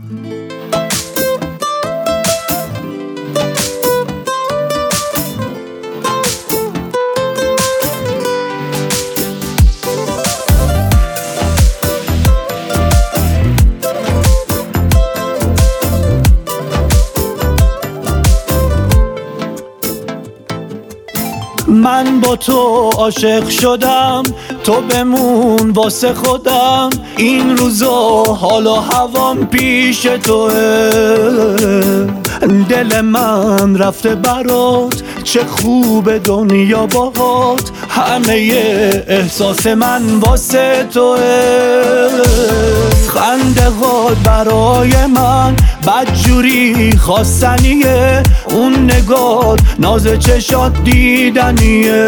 من با تو عاشق شدم، تو بمون واسه خودم. این روزا حالا هوام پیش توه، دل من رفته برات، چه خوب دنیا باهات. همه احساس من واسه توه، خنده هات برای من بدجوری خواستنیه، اون نگات ناز چشات دیدنیه.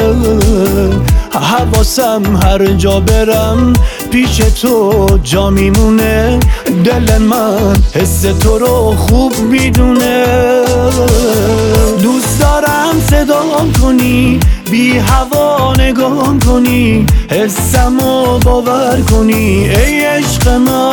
حواسم هر جا برم پیش تو جا میمونه، دل من حس تو رو خوب میدونه. دوست دارم صدام کنی، بی هوا نگام کنی، حسمو باور کنی. ای عشق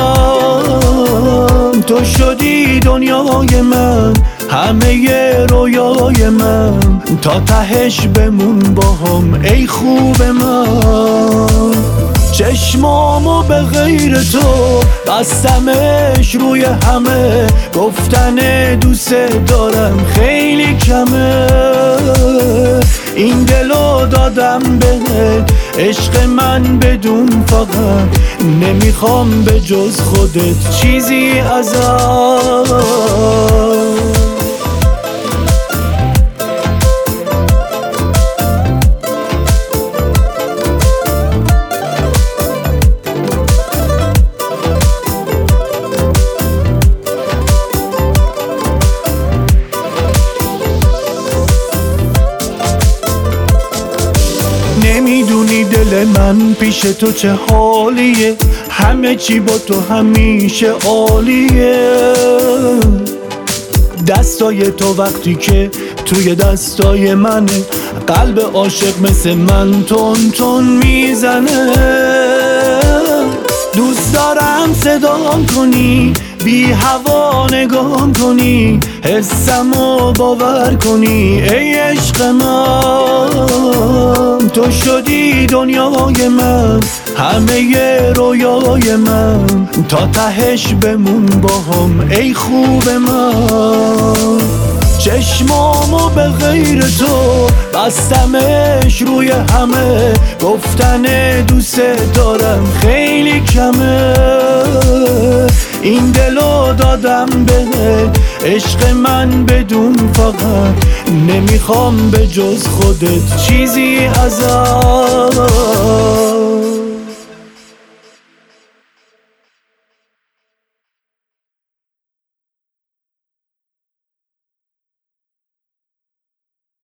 من، تو شدی دنیای من، همه رویای من. تا تهش بمون باهم ای خوب من. چشمامو به غیر تو بستمش روی همه، گفتن دوست دارم خیلی کمه. این دلو دادم بهت عشق من بدون فقط، نمیخوام به جز خودت چیزی ازت. نمیدونی دل من پیش تو چه حالیه، همه چی با تو همیشه عالیه. دستای تو وقتی که توی دستای منه، قلب عاشق مثل من تون تون میزنه. دوست دارم صدام کنی، بی هوا نگام کنی، حسمو باور کنی. ای عشق من، تو شدی دنیای من، همه رویای من. تا تهش بمون باهم ای خوب من. چشمامو به غیر تو بستمش روی همه، گفتن دوست دارم خیلی کمه. این دلو دادم بهت عشق من بدون فقط، نمیخوام به جز خودت چیزی ازت.